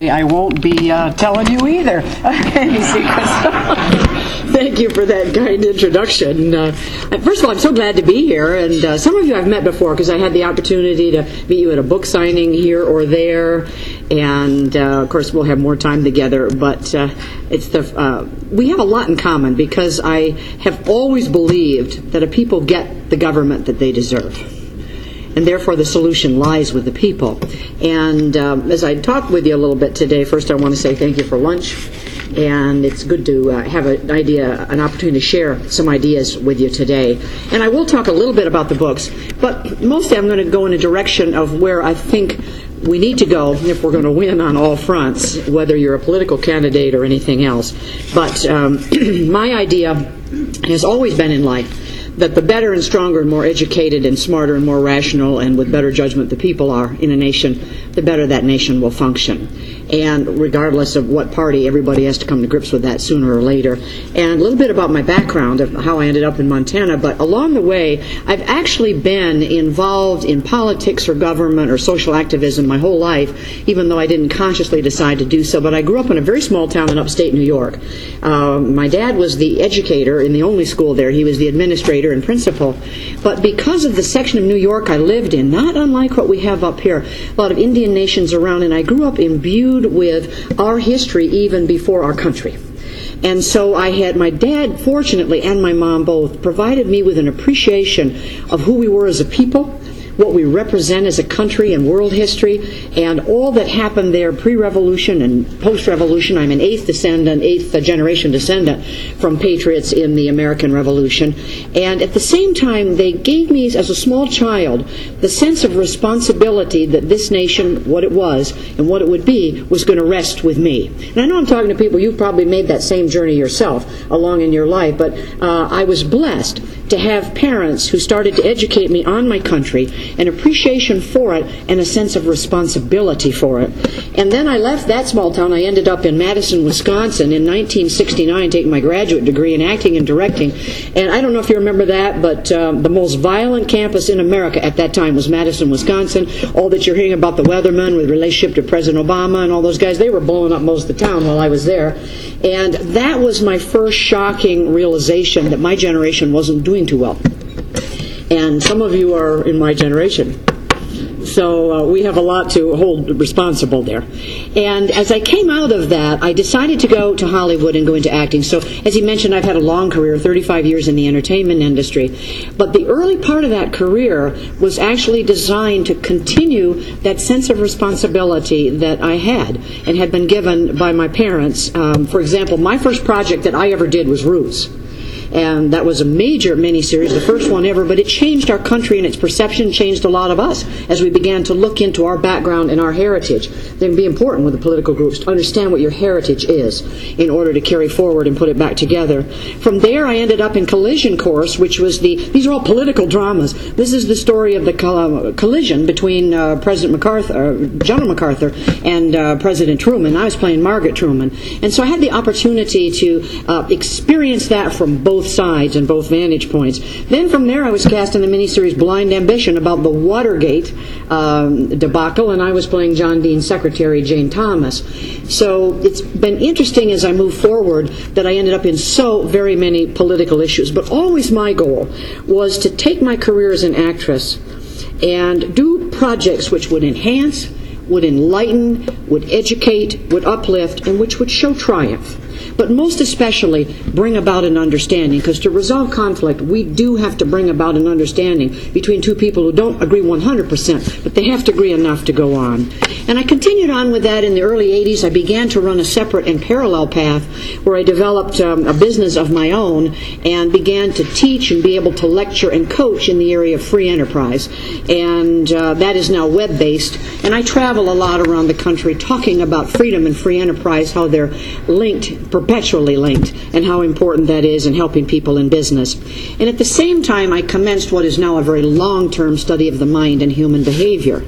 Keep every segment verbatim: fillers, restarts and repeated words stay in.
I won't be uh, telling you either. Thank you for that kind introduction. Uh, first of all, I'm so glad to be here, and uh, some of you I've met before because I had the opportunity to meet you at a book signing here or there, and uh, of course we'll have more time together. But uh, it's the uh, we have a lot in common because I have always believed that a people get the government that they deserve, and therefore the solution lies with the people. And um, as I talk with you a little bit today, first I want to say thank you for lunch, and it's good to uh, have an idea, an opportunity to share some ideas with you today. And I will talk a little bit about the books, but mostly I'm going to go in a direction of where I think we need to go if we're going to win on all fronts, whether you're a political candidate or anything else. But um, my idea has always been in life that the better and stronger and more educated and smarter and more rational and with better judgment the people are in a nation, the better that nation will function. And regardless of what party, everybody has to come to grips with that sooner or later. And a little bit about my background of how I ended up in Montana, but along the way, I've actually been involved in politics or government or social activism my whole life, even though I didn't consciously decide to do so. But I grew up in a very small town in upstate New York. Uh, my dad was the educator in the only school there. He was the administrator and principal. But because of the section of New York I lived in, not unlike what we have up here, a lot of Indian nations around, and I grew up imbued with our history even before our country. And so I had my dad, fortunately, and my mom both provided me with an appreciation of who we were as a people, what we represent as a country and world history, and all that happened there pre-revolution and post-revolution. I'm an eighth descendant, eighth generation descendant from patriots in the American Revolution. And at the same time, they gave me, as a small child, the sense of responsibility that this nation, what it was and what it would be, was going to rest with me. And I know I'm talking to people, you've probably made that same journey yourself along in your life, but uh, I was blessed to have parents who started to educate me on my country, an appreciation for it, and a sense of responsibility for it. And then I left that small town. I ended up in Madison, Wisconsin in nineteen sixty-nine, taking my graduate degree in acting and directing. And I don't know if you remember that, but um, the most violent campus in America at that time was Madison, Wisconsin. All that you're hearing about the Weathermen with relationship to President Obama and all those guys, they were blowing up most of the town while I was there. And that was my first shocking realization that my generation wasn't doing too well. And some of you are in my generation. So uh, we have a lot to hold responsible there. And as I came out of that, I decided to go to Hollywood and go into acting. So as he mentioned, I've had a long career, thirty-five years in the entertainment industry. But the early part of that career was actually designed to continue that sense of responsibility that I had and had been given by my parents. Um, for example, my first project that I ever did was Roots. And that was a major miniseries, the first one ever, but it changed our country and its perception changed a lot of us as we began to look into our background and our heritage. It can be important with the political groups to understand what your heritage is in order to carry forward and put it back together. From there, I ended up in Collision Course, which was the, these are all political dramas. This is the story of the coll- collision between uh, President MacArthur, uh, General MacArthur and uh, President Truman. I was playing Margaret Truman. And so I had the opportunity to uh, experience that from both sides and both vantage points. Then from there I was cast in the miniseries Blind Ambition about the Watergate um, debacle, and I was playing John Dean's secretary, Jane Thomas. So it's been interesting as I move forward that I ended up in so very many political issues. But always my goal was to take my career as an actress and do projects which would enhance, would enlighten, would educate, would uplift, and which would show triumph. But most especially bring about an understanding, because to resolve conflict, we do have to bring about an understanding between two people who don't agree one hundred percent, but they have to agree enough to go on. And I continued on with that in the early eighties. I began to run a separate and parallel path where I developed um, a business of my own and began to teach and be able to lecture and coach in the area of free enterprise. And uh, that is now web-based. And I travel a lot around the country talking about freedom and free enterprise, how they're linked, perpetually linked, and how important that is in helping people in business. And at the same time, I commenced what is now a very long-term study of the mind and human behavior.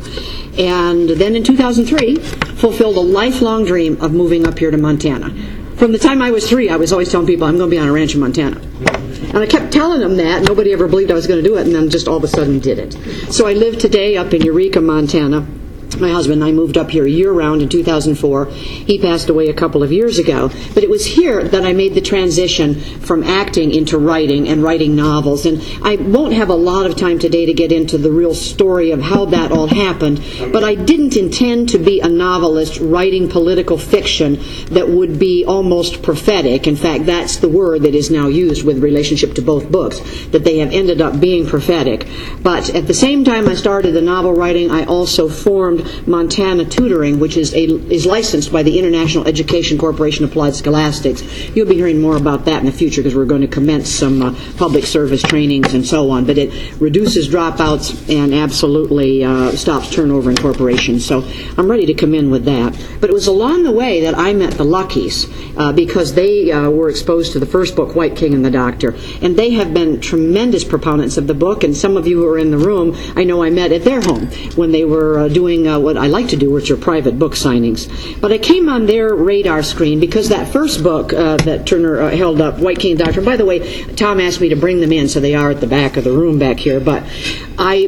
And then in two thousand three, fulfilled a lifelong dream of moving up here to Montana. From the time I was three, I was always telling people I'm going to be on a ranch in Montana. And I kept telling them that. Nobody ever believed I was going to do it, and then just all of a sudden did it. So I live today up in Eureka, Montana. my husband and I moved up here year-round in two thousand four. He passed away a couple of years ago. But it was here that I made the transition from acting into writing and writing novels. And I won't have a lot of time today to get into the real story of how that all happened. But I didn't intend to be a novelist writing political fiction that would be almost prophetic. In fact, that's the word that is now used with relationship to both books, that they have ended up being prophetic. But at the same time I started the novel writing, I also formed Montana Tutoring, which is a is licensed by the International Education Corporation Applied Scholastics. You'll be hearing more about that in the future because we're going to commence some uh, public service trainings and so on. But it reduces dropouts and absolutely uh, stops turnover in corporations. So I'm ready to come in with that. But it was along the way that I met the Luckies uh, because they uh, were exposed to the first book, White King and the Doctor. And they have been tremendous proponents of the book. And some of you who are in the room, I know I met at their home when they were uh, doing uh, what I like to do, which are private book signings. But I came on their radar screen because that first book uh, that Turner uh, held up, White King and Doctor, and by the way, Tom asked me to bring them in, so they are at the back of the room back here, but I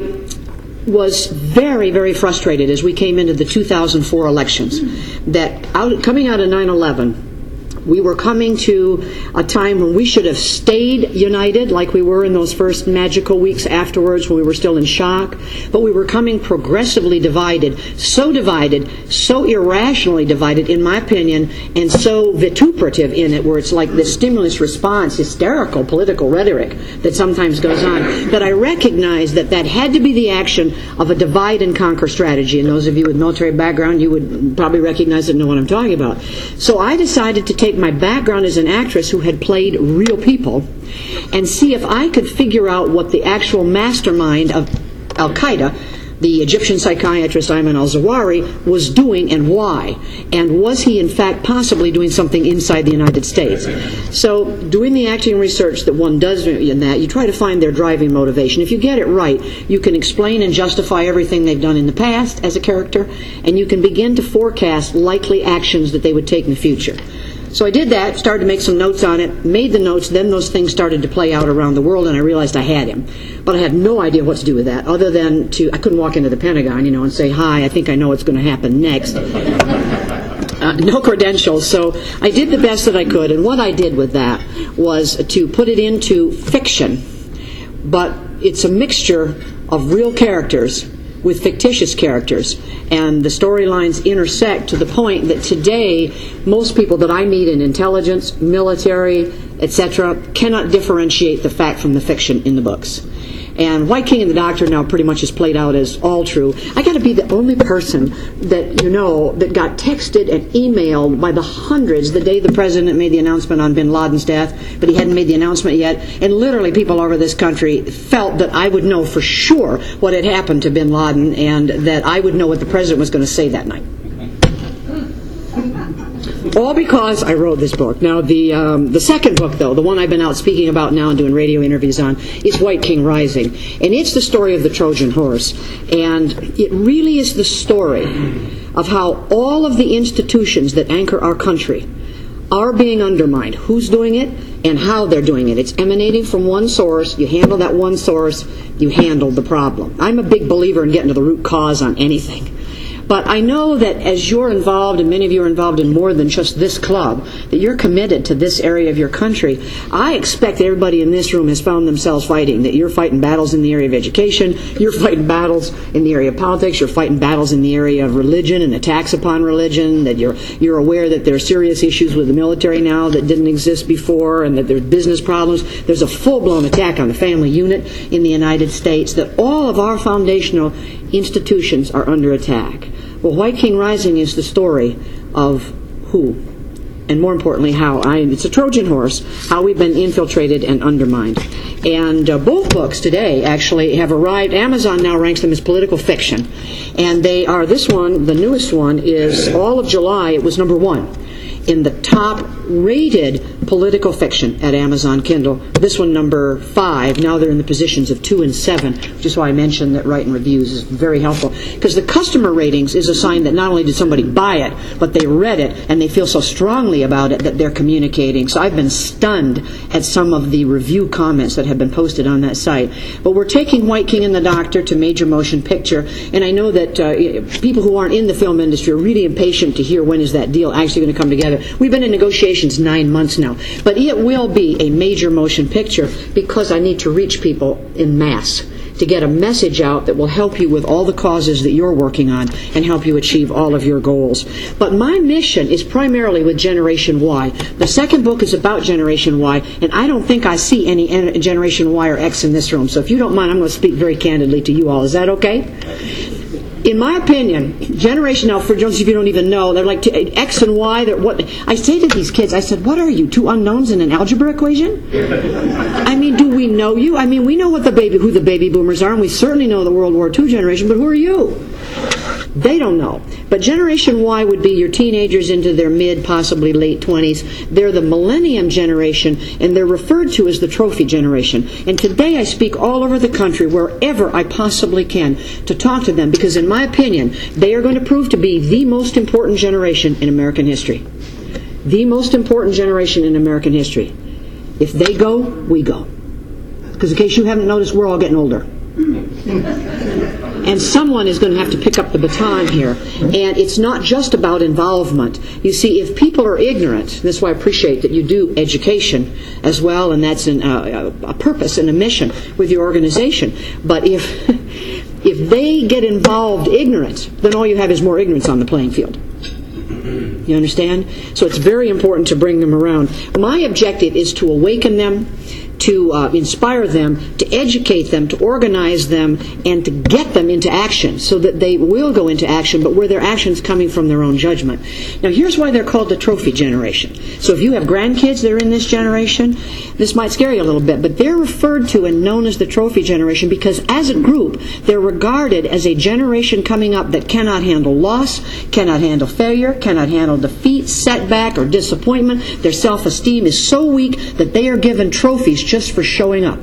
was very, very frustrated as we came into the two thousand four elections that out, coming out of nine eleven, we were coming to a time when we should have stayed united like we were in those first magical weeks afterwards when we were still in shock. But we were coming progressively divided, so divided, so irrationally divided, in my opinion, and so vituperative in it, where it's like this stimulus response, hysterical political rhetoric that sometimes goes on, that I recognized that that had to be the action of a divide and conquer strategy. And those of you with military background, you would probably recognize it and know what I'm talking about. So I decided to take my background as an actress who had played real people and see if I could figure out what the actual mastermind of Al-Qaeda, the Egyptian psychiatrist Ayman al-Zawahiri, was doing and why. And was he in fact possibly doing something inside the United States? So doing the acting research that one does in that, you try to find their driving motivation. If you get it right, you can explain and justify everything they've done in the past as a character, and you can begin to forecast likely actions that they would take in the future. So I did that, started to make some notes on it, made the notes, then those things started to play out around the world, and I realized I had him. But I had no idea what to do with that, other than to, I couldn't walk into the Pentagon, you know, and say, hi, I think I know what's going to happen next. Uh, no credentials, so I did the best that I could, and what I did with that was to put it into fiction, but it's a mixture of real characters with fictitious characters, and the storylines intersect to the point that today most people that I meet in intelligence, military, et cetera, cannot differentiate the fact from the fiction in the books. And White King and the Doctor now pretty much is played out as all true. I got to be the only person that you know that got texted and emailed by the hundreds the day the president made the announcement on bin Laden's death, but he hadn't made the announcement yet. And literally people all over this country felt that I would know for sure what had happened to bin Laden and that I would know what the president was going to say that night. All because I wrote this book. Now, the um, the second book, though, the one I've been out speaking about now and doing radio interviews on, is White King Rising. And it's the story of the Trojan horse. And it really is the story of how all of the institutions that anchor our country are being undermined. Who's doing it and how they're doing it. It's emanating from one source. You handle that one source, you handle the problem. I'm a big believer in getting to the root cause on anything. But I know that as you're involved, and many of you are involved in more than just this club, that you're committed to this area of your country. I expect that everybody in this room has found themselves fighting, that you're fighting battles in the area of education, you're fighting battles in the area of politics, you're fighting battles in the area of religion and attacks upon religion, that you're you're aware that there are serious issues with the military now that didn't exist before, and that there are business problems. There's a full-blown attack on the family unit in the United States, that all of our foundational institutions are under attack. Well, White King Rising is the story of who, and more importantly, how. I, it's a Trojan horse, how we've been infiltrated and undermined. And uh, both books today actually have arrived. Amazon now ranks them as political fiction. And they are, this one, the newest one, is all of July, it was number one in the top-rated political fiction at Amazon Kindle. This one, number five. Now they're in the positions of two and seven, which is why I mentioned that writing reviews is very helpful. Because the customer ratings is a sign that not only did somebody buy it, but they read it, and they feel so strongly about it that they're communicating. So I've been stunned at some of the review comments that have been posted on that site. But we're taking White King and the Doctor to Major Motion Picture, and I know that uh, people who aren't in the film industry are really impatient to hear when is that deal actually going to come together. We've been in negotiations nine months now, but it will be a major motion picture because I need to reach people in mass to get a message out that will help you with all the causes that you're working on and help you achieve all of your goals. But my mission is primarily with Generation Y. The second book is about Generation Y, and I don't think I see any Generation Y or X in this room. So if you don't mind, I'm going to speak very candidly to you all. Is that okay? In my opinion, Generation, now for those of you who don't even know, they're like X and Y. They're what I say to these kids, I said, what are you, two unknowns in an algebra equation? I mean, do we know you? I mean, we know what the baby, who the baby boomers are, and we certainly know the World War Two generation, but who are you? They don't know. But Generation Y would be your teenagers into their mid, possibly late twenties. They're the millennium generation, and they're referred to as the trophy generation. And today I speak all over the country, wherever I possibly can, to talk to them, because in my opinion, they are going to prove to be the most important generation in American history. The most important generation in American history. If they go, we go. Because in case you haven't noticed, we're all getting older. And someone is going to have to pick up the baton here. And it's not just about involvement. You see, if people are ignorant, that's why I appreciate that you do education as well, and that's an, uh, a purpose and a mission with your organization. But if if they get involved ignorant, then all you have is more ignorance on the playing field. You understand? So it's very important to bring them around. My objective is to awaken them, to uh, inspire them, to educate them, to organize them, and to get them into action so that they will go into action, but where their action's coming from their own judgment. Now, here's why they're called the trophy generation. So if you have grandkids that are in this generation, this might scare you a little bit, but they're referred to and known as the trophy generation because as a group, they're regarded as a generation coming up that cannot handle loss, cannot handle failure, cannot handle defeat, setback, or disappointment. Their self-esteem is so weak that they are given trophies just for showing up.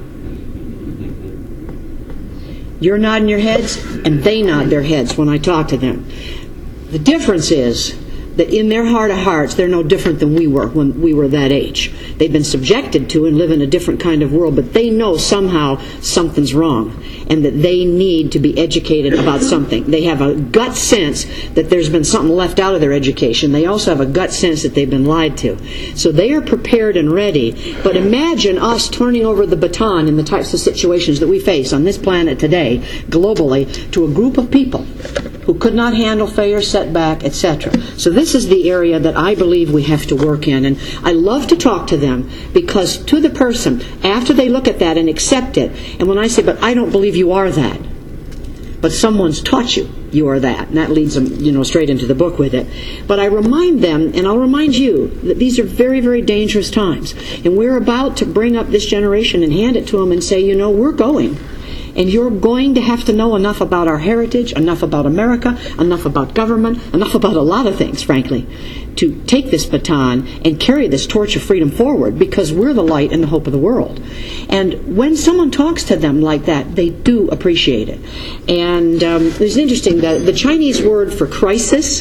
You're nodding your heads, and they nod their heads when I talk to them. The difference is that in their heart of hearts, they're no different than we were when we were that age. They've been subjected to and live in a different kind of world, but they know somehow something's wrong and that they need to be educated about something. They have a gut sense that there's been something left out of their education. They also have a gut sense that they've been lied to. So they are prepared and ready. But imagine us turning over the baton in the types of situations that we face on this planet today, globally, to a group of people who could not handle failure, setback, et cetera. So this is the area that I believe we have to work in. And I love to talk to them because to the person, after they look at that and accept it, and when I say, but I don't believe you are that, but someone's taught you you are that, and that leads them, you know, straight into the book with it. But I remind them, and I'll remind you, that these are very, very dangerous times. And we're about to bring up this generation and hand it to them and say, you know, we're going. And you're going to have to know enough about our heritage, enough about America, enough about government, enough about a lot of things, frankly, to take this baton and carry this torch of freedom forward, because we're the light and the hope of the world. And when someone talks to them like that, they do appreciate it. And um, it's interesting that the Chinese word for crisis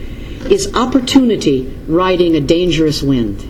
is opportunity riding a dangerous wind.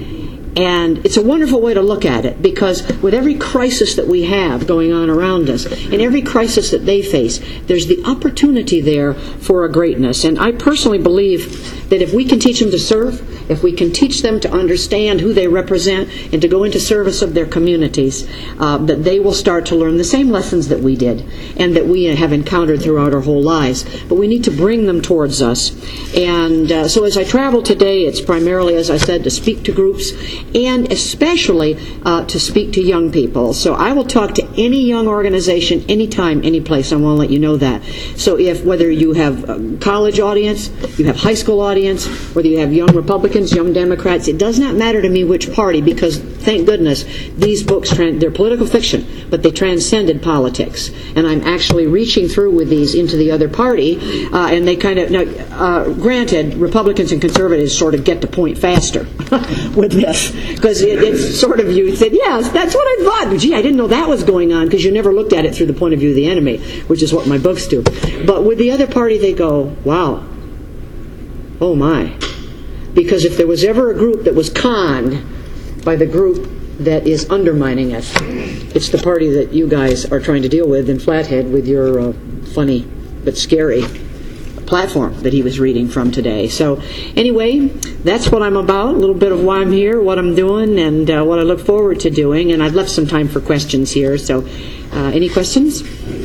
And it's a wonderful way to look at it, because with every crisis that we have going on around us, and every crisis that they face, there's the opportunity there for a greatness. And I personally believe that if we can teach them to serve, if we can teach them to understand who they represent and to go into service of their communities, uh, that they will start to learn the same lessons that we did and that we have encountered throughout our whole lives. But we need to bring them towards us. And uh, so as I travel today, it's primarily, as I said, to speak to groups and especially uh, to speak to young people. So I will talk to any young organization, anytime, any place. I want to let you know that. So if whether you have a college audience, you have high school audience, audience, whether you have young Republicans, young Democrats, it does not matter to me which party, because thank goodness these books, they're political fiction, but they transcended politics. And I'm actually reaching through with these into the other party, uh, and they kind of, now, uh, granted, Republicans and conservatives sort of get the point faster with this, because it, it's sort of, you said, yes, that's what I thought, but gee, I didn't know that was going on, because you never looked at it through the point of view of the enemy, which is what my books do. But with the other party, they go, wow, oh my. Because if there was ever a group that was conned by the group that is undermining it, it's the party that you guys are trying to deal with in Flathead with your uh, funny but scary platform that he was reading from today. So anyway, that's what I'm about, a little bit of why I'm here, what I'm doing, and uh, what I look forward to doing. And I've left some time for questions here. So uh, any questions?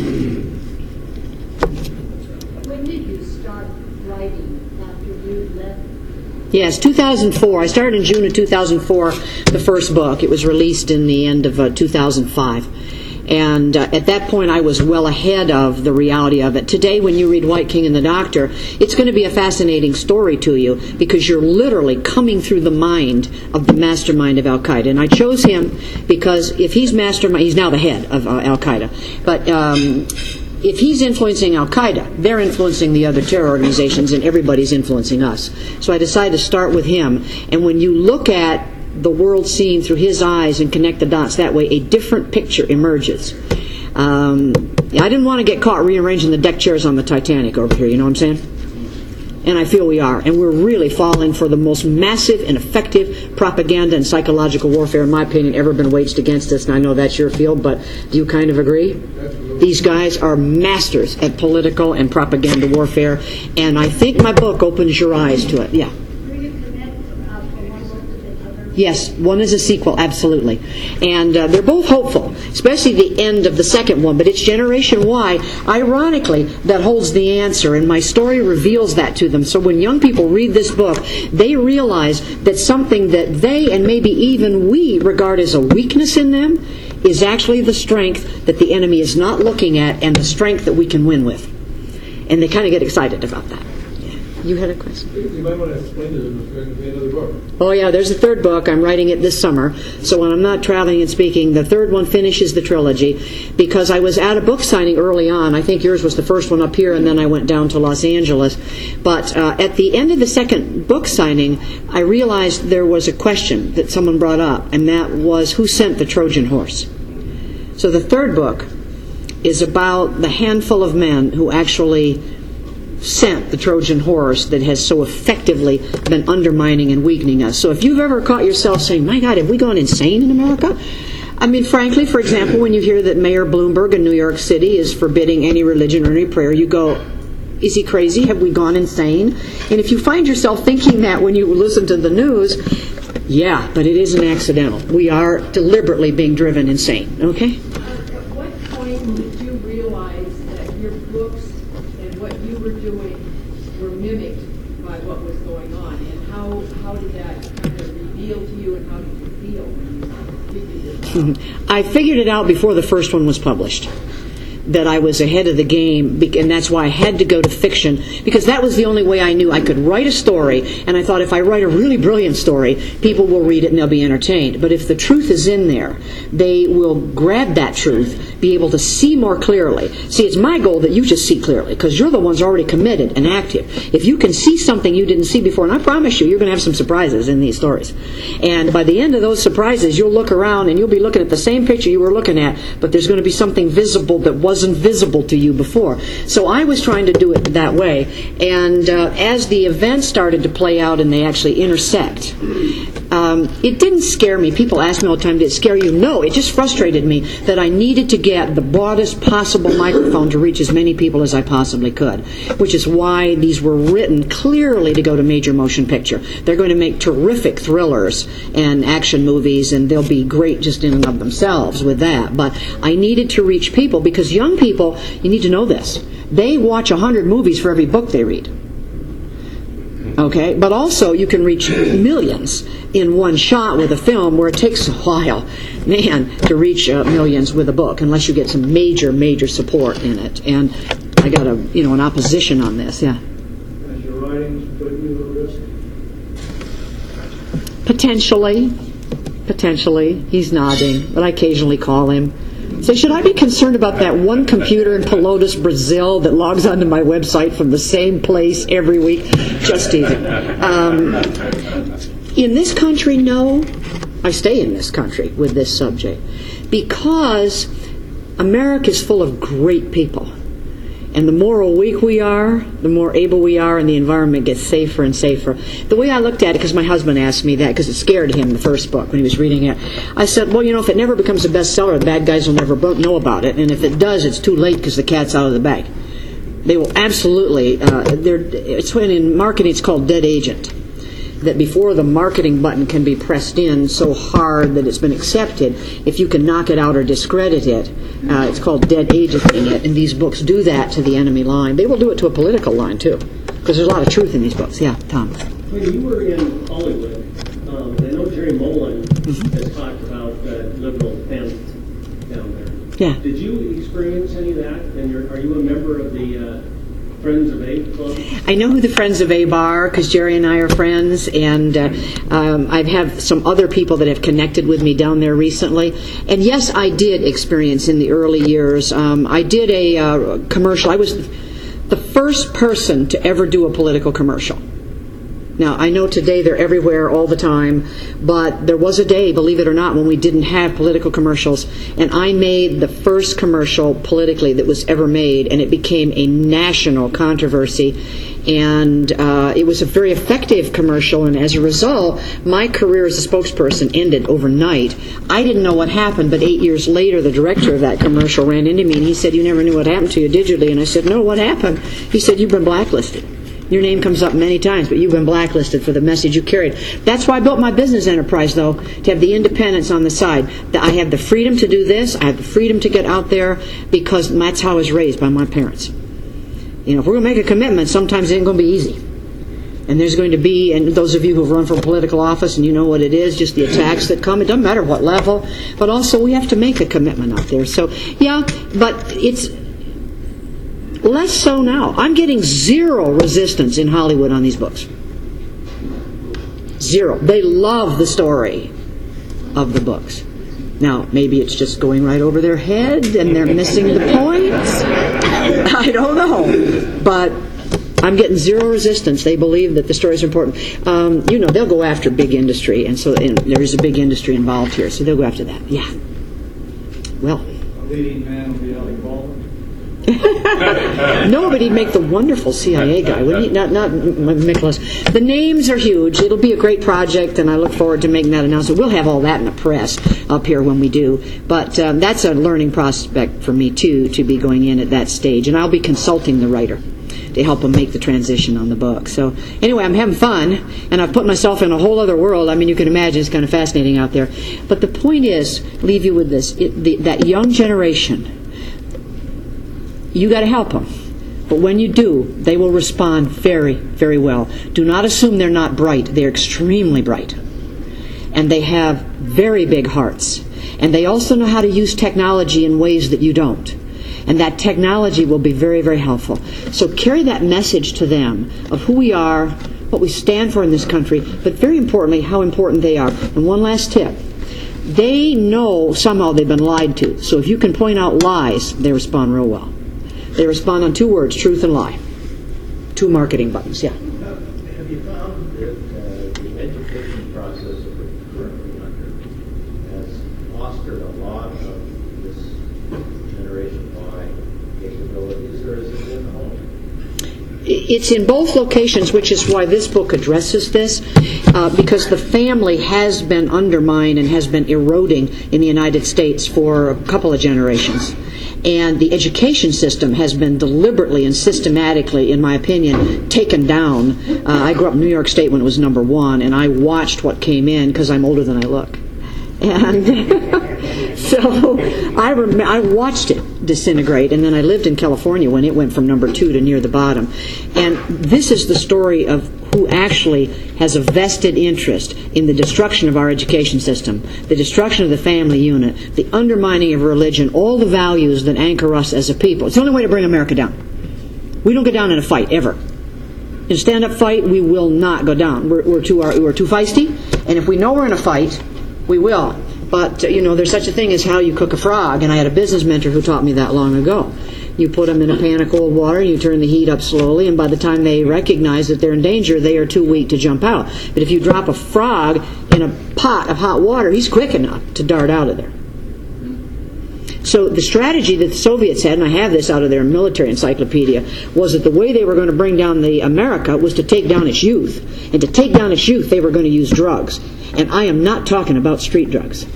When did you start writing after you left? Yes, two thousand four. I started in June of two thousand four, the first book. It was released in the end of uh, two thousand five. And uh, at that point, I was well ahead of the reality of it. Today, when you read White King and the Doctor, it's going to be a fascinating story to you, because you're literally coming through the mind of the mastermind of Al-Qaeda. And I chose him because if he's mastermind, he's now the head of uh, Al-Qaeda. But um, if he's influencing Al-Qaeda, they're influencing the other terror organizations, and everybody's influencing us. So I decided to start with him. And when you look at the world seen through his eyes and connect the dots that way, a different picture emerges. Um, I didn't want to get caught rearranging the deck chairs on the Titanic over here, you know what I'm saying? And I feel we are. And we're really falling for the most massive and effective propaganda and psychological warfare, in my opinion, ever been waged against us. And I know that's your field, but do you kind of agree? These guys are masters at political and propaganda warfare. And I think my book opens your eyes to it. Yeah. Yes, one is a sequel, absolutely. And uh, they're both hopeful, especially the end of the second one. But it's Generation Y, ironically, that holds the answer. And my story reveals that to them. So when young people read this book, they realize that something that they, and maybe even we, regard as a weakness in them, is actually the strength that the enemy is not looking at, and the strength that we can win with. And they kind of get excited about that. You had a question? You might want to explain to them if there's going to be another book. Oh, yeah, there's a third book. I'm writing it this summer. So when I'm not traveling and speaking, the third one finishes the trilogy, because I was at a book signing early on. I think yours was the first one up here, and then I went down to Los Angeles. But uh, at the end of the second book signing, I realized there was a question that someone brought up, and that was, who sent the Trojan horse? So the third book is about the handful of men who actually sent the Trojan horse that has so effectively been undermining and weakening us. So if you've ever caught yourself saying, my God, have we gone insane in America? I mean, frankly, for example, when you hear that Mayor Bloomberg in New York City is forbidding any religion or any prayer, you go, is he crazy? Have we gone insane? And if you find yourself thinking that when you listen to the news, yeah, but it isn't accidental. We are deliberately being driven insane, okay? At what point did you realize that your books and what you were doing were mimicked by what was going on? And how, how did that kind of reveal to you, and how did you feel when you figured it out? I figured it out before the first one was published, that I was ahead of the game, and that's why I had to go to fiction, because that was the only way I knew I could write a story. And I thought, if I write a really brilliant story, people will read it and they'll be entertained. But if the truth is in there, they will grab that truth, be able to see more clearly. See, it's my goal that you just see clearly, because you're the ones already committed and active. If you can see something you didn't see before, and I promise you, you're going to have some surprises in these stories. And by the end of those surprises, you'll look around and you'll be looking at the same picture you were looking at, but there's going to be something visible that wasn't wasn't visible to you before. So I was trying to do it that way. And uh, as the events started to play out and they actually intersect, um, it didn't scare me. People ask me all the time, did it scare you? No, it just frustrated me that I needed to get the broadest possible microphone to reach as many people as I possibly could, which is why these were written clearly to go to major motion picture. They're going to make terrific thrillers and action movies, and they'll be great just in and of themselves with that. But I needed to reach people, because young people, you need to know this, they watch a hundred movies for every book they read. Okay, but also you can reach millions in one shot with a film, where it takes a while, man, to reach uh, millions with a book, unless you get some major, major support in it. And I got a, you know, an opposition on this. Yeah. Has your writings put you at risk Potentially. Potentially. He's nodding, but I occasionally call him. So should I be concerned about that one computer in Pelotas, Brazil that logs onto my website from the same place every week? Just teasing. Um, in this country, no. I stay in this country with this subject because America is full of great people. And the more awake we are, the more able we are, and the environment gets safer and safer. The way I looked at it, because my husband asked me that, because it scared him, the first book, when he was reading it, I said, well, you know, if it never becomes a bestseller, the bad guys will never know about it. And if it does, it's too late because the cat's out of the bag. They will absolutely, uh, they're, it's when in marketing it's called dead agent. That before the marketing button can be pressed in so hard that it's been accepted, if you can knock it out or discredit it, uh, it's called dead agenting it, and these books do that to the enemy line. They will do it to a political line, too, because there's a lot of truth in these books. Yeah, Tom. When you were in Hollywood, um, I know Jerry Mullen mm-hmm. has talked about uh, liberal bent down there. Yeah. Did you experience any of that? And you're, are you a member of the uh, Friends of Abe Club? I know who the Friends of Abe are because Jerry and I are friends, and uh, um, I've had some other people that have connected with me down there recently. And yes, I did experience in the early years. Um, I did a uh, commercial. I was the first person to ever do a political commercial. Now, I know today they're everywhere all the time, but there was a day, believe it or not, when we didn't have political commercials, and I made the first commercial politically that was ever made, and it became a national controversy, and uh, it was a very effective commercial, and as a result, my career as a spokesperson ended overnight. I didn't know what happened, but eight years later, the director of that commercial ran into me, and he said, "You never knew what happened to you digitally," and I said, "No, what happened?" He said, "You've been blacklisted. Your name comes up many times, but you've been blacklisted for the message you carried." That's why I built my business enterprise, though, to have the independence on the side. That I have the freedom to do this. I have the freedom to get out there because that's how I was raised by my parents. You know, if we're going to make a commitment, sometimes it ain't going to be easy. And there's going to be, and those of you who've run for political office and you know what it is, just the attacks that come. It doesn't matter what level, but also we have to make a commitment out there. So, yeah, but it's less so now. I'm getting zero resistance in Hollywood on these books. Zero. They love the story of the books. Now, maybe it's just going right over their head and they're missing the points. I don't know. But I'm getting zero resistance. They believe that the stories are important. Um, you know, they'll go after big industry, and so and there is a big industry involved here, so they'll go after that. Yeah. Well. A leading man will be Alec Baldwin. No, but he'd make the wonderful C I A guy, wouldn't he? Not, not Nicholas. The names are huge. It'll be a great project, and I look forward to making that announcement. We'll have all that in the press up here when we do. But um, that's a learning prospect for me, too, to be going in at that stage. And I'll be consulting the writer to help him make the transition on the book. So anyway, I'm having fun, and I've put myself in a whole other world. I mean, you can imagine it's kind of fascinating out there. But the point is, leave you with this, it, the, that young generation, you got to help them. But when you do, they will respond very, very well. Do not assume they're not bright. They're extremely bright. And they have very big hearts. And they also know how to use technology in ways that you don't. And that technology will be very, very helpful. So carry that message to them of who we are, what we stand for in this country, but very importantly, how important they are. And one last tip. They know somehow they've been lied to. So if you can point out lies, they respond real well. They respond on two words, truth and lie. Two marketing buttons, yeah. Have you found that uh, the education process that we're currently under has fostered a lot of this Generation Y capabilities, or is it in the home? It's in both locations, which is why this book addresses this, uh, because the family has been undermined and has been eroding in the United States for a couple of generations. And the education system has been deliberately and systematically, in my opinion, taken down. Uh, I grew up in New York State when it was number one, and I watched what came in because I'm older than I look. And so I rem- I watched it disintegrate, and then I lived in California when it went from number two to near the bottom. And this is the story of who actually has a vested interest in the destruction of our education system, the destruction of the family unit, the undermining of religion, all the values that anchor us as a people. It's the only way to bring America down. We don't get down in a fight, ever. In a stand-up fight, we will not go down. We're, we're too we're too feisty, and if we know we're in a fight, we will. But, uh, you know, there's such a thing as how you cook a frog, and I had a business mentor who taught me that long ago. You put them in a pan of cold water, you turn the heat up slowly, and by the time they recognize that they're in danger, they are too weak to jump out. But if you drop a frog in a pot of hot water, he's quick enough to dart out of there. So the strategy that the Soviets had, and I have this out of their military encyclopedia, was that the way they were going to bring down the America was to take down its youth. And to take down its youth, they were going to use drugs. And I am not talking about street drugs.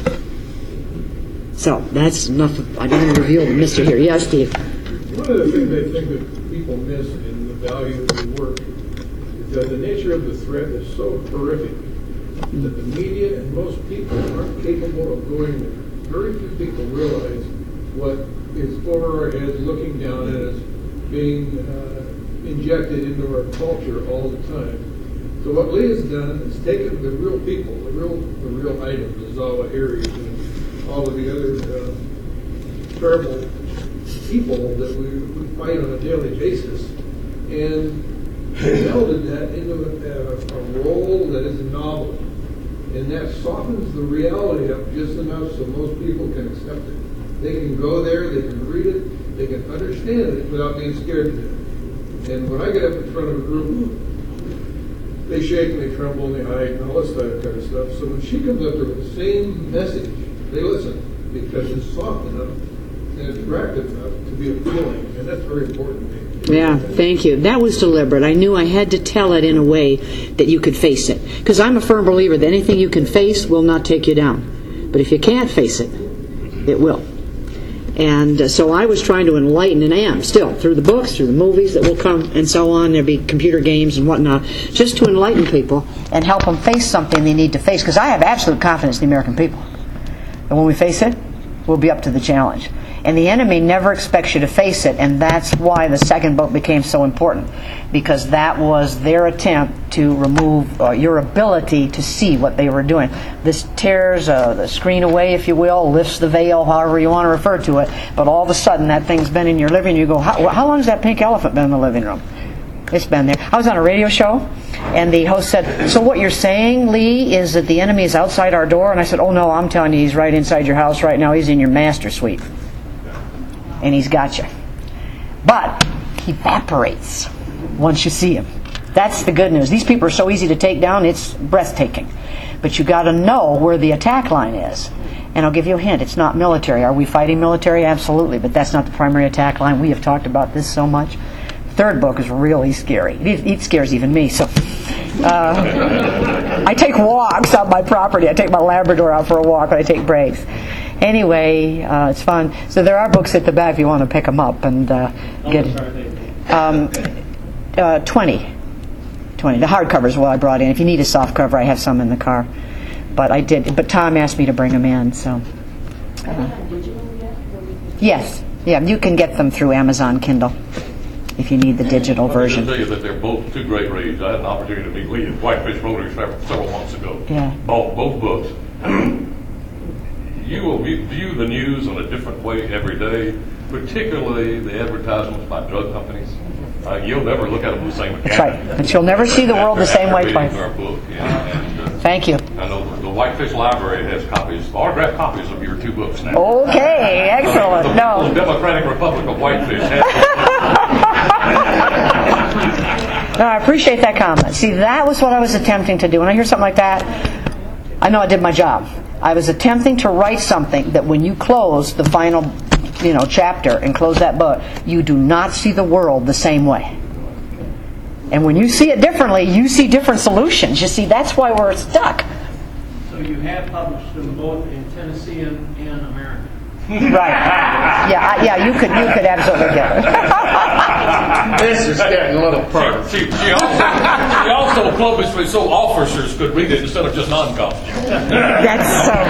So that's enough. I don't want to reveal the mystery here. Yes, Steve? One of the things I think that people miss in the value of the work is that the nature of the threat is so horrific that the media and most people aren't capable of going there. Very few people realize what is over our heads, looking down at us, being uh, injected into our culture all the time. So what Lee has done is taken the real people, the real, the real items, the Zawa Aries and all of the other uh, terrible people that we, we fight on a daily basis, and melded that into a, a role that is novel. And that softens the reality up just enough so most people can accept it. They can go there, they can read it, they can understand it without being scared to death. And when I get up in front of a group, they shake and they tremble and they hide and all this kind of stuff. So when she comes up there with the same message, they listen because it's soft enough and it's attractive enough to be appealing, and that's very important to me. Yeah, thank you. That was deliberate. I knew I had to tell it in a way that you could face it. Because I'm a firm believer that anything you can face will not take you down. But if you can't face it, it will. And uh, so I was trying to enlighten, and I am still, through the books, through the movies that will come, and so on. There'll be computer games and whatnot, just to enlighten people and help them face something they need to face. Because I have absolute confidence in the American people. And when we face it, we'll be up to the challenge. And the enemy never expects you to face it, and that's why the second book became so important, because that was their attempt to remove uh, your ability to see what they were doing. This tears uh, the screen away, if you will, lifts the veil, however you want to refer to it, but all of a sudden that thing's been in your living room. You go, how, how long has that pink elephant been in the living room? It's been there. I was on a radio show, and the host said, so what you're saying, Lee, is that the enemy is outside our door? And I said, oh no, I'm telling you, he's right inside your house right now. He's in your master suite. And he's got you. But he evaporates once you see him. That's the good news. These people are so easy to take down, it's breathtaking. But you got to know where the attack line is. And I'll give you a hint, it's not military. Are we fighting military? Absolutely. But that's not the primary attack line. We have talked about this so much. The third book is really scary. It, it scares even me. So uh, I take walks on my property. I take my Labrador out for a walk, but I take breaks. Anyway, uh, it's fun. So there are books at the back if you want to pick them up and uh, get it. Um, uh, twenty. twenty. The hardcovers what I brought in. If you need a soft cover, I have some in the car. But I did. But Tom asked me to bring them in. So. Uh, yes. Yeah, you can get them through Amazon Kindle if you need the digital version. Let me just tell you that they're both two great reads. I had an opportunity to meet Lee at Whitefish Rotary several, several months ago. Yeah. Bought both books. You will view the news in a different way every day, particularly the advertisements by drug companies. Uh, you'll never look at them the same way. That's right. But you'll never see the world the same way twice. Our book, yeah, and, uh, Thank you. I know the, the Whitefish Library has copies, autographed copies of your two books now. Okay, excellent. The, No. the Democratic Republic of Whitefish has No, I appreciate that comment. See, that was what I was attempting to do. When I hear something like that, I know I did my job. I was attempting to write something that when you close the final, you know, chapter and close that book, you do not see the world the same way. And when you see it differently, you see different solutions. You see, that's why we're stuck. So you have published them both in Tennessee and, and America. Right. Yeah, I, yeah, you could you could absolutely get it. This is getting a little fun. She, she, also, she also published it so officers could read it instead of just non-coms. That's so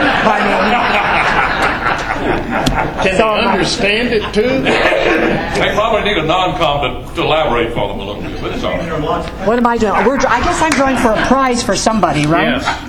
funny. Can So they understand it too? They probably need a non-com to, to elaborate for them a little bit, but it's all right. What am I doing? We're, I guess I'm drawing for a prize for somebody, right? Yes.